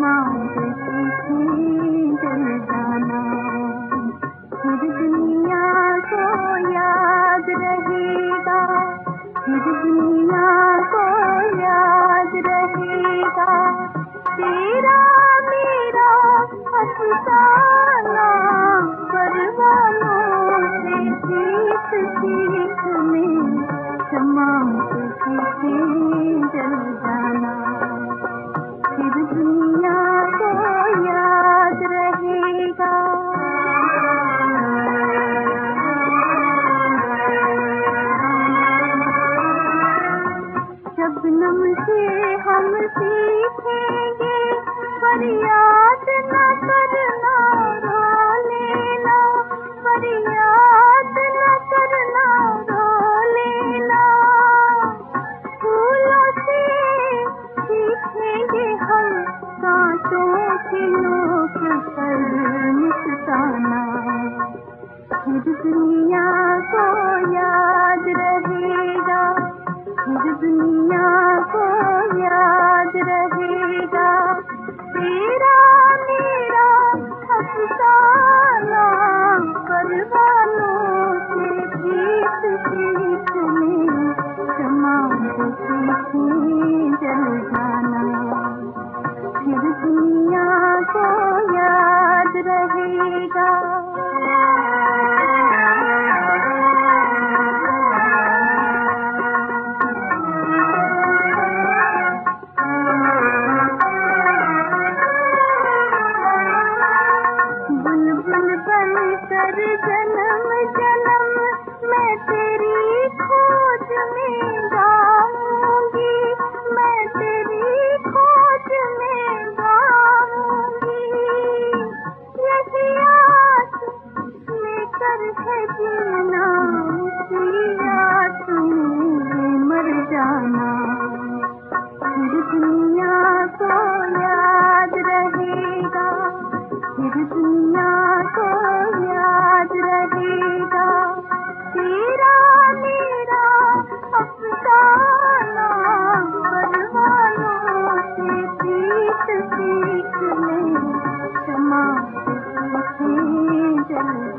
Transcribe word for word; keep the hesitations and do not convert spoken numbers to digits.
समाज सीखे जल जाना, फिर दुनिया को याद रहेगा, फिर दुनिया को याद रहेगा, तेरा मेरा अफसाना, परवानों से सीख सीख में समाज सीखे जल जाना, फिर दुनिया को याद रहेगा। शबनम से हम सीखेंगे फरियाद न करना, रो लेना, फरियाद न करना, रो लेना, फूलों से सीखेंगे हम कांटों की नोक पर मुस्काना, फिर दुनिया को याद रहेगा, फिर दुनिया को याद रहेगा, तेरा मेरा अफसाना, परवानों से गीत गीत में समाज सीखे जल जाना, फिर दुनिया को याद रहेगा। कर जन्म जन्म मैं तेरी खोज में गाऊंगी, मैं तेरी खोज में गाऊंगी, यही आस लेकर है जीना, इसी आस में मर जाना, फिर दुनिया को याद रहेगा, फिर दुनिया को याद रहेगा, तेरा मेरा अफसाना, परवानों से सीख सीख में समाज सीखे जल